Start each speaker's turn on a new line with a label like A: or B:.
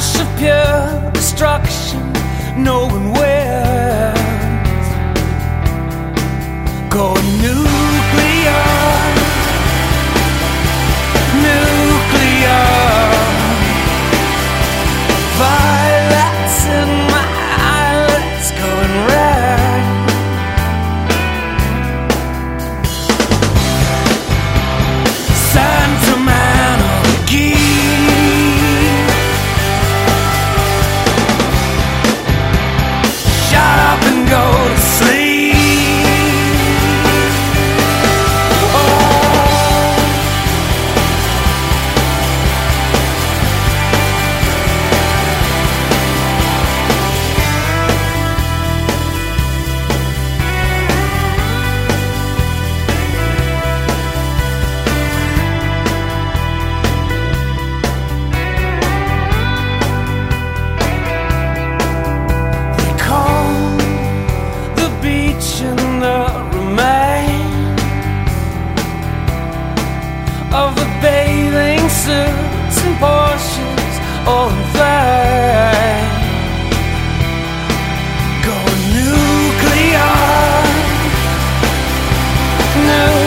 A: rush of pure destruction no one wins. Going nuclear, nuclear. Violets in my eyelids going red. Sentimental go to sleep. They call the beach and the remains of the bathing suits and Porsches all in flame. Going nuclear, nuclear.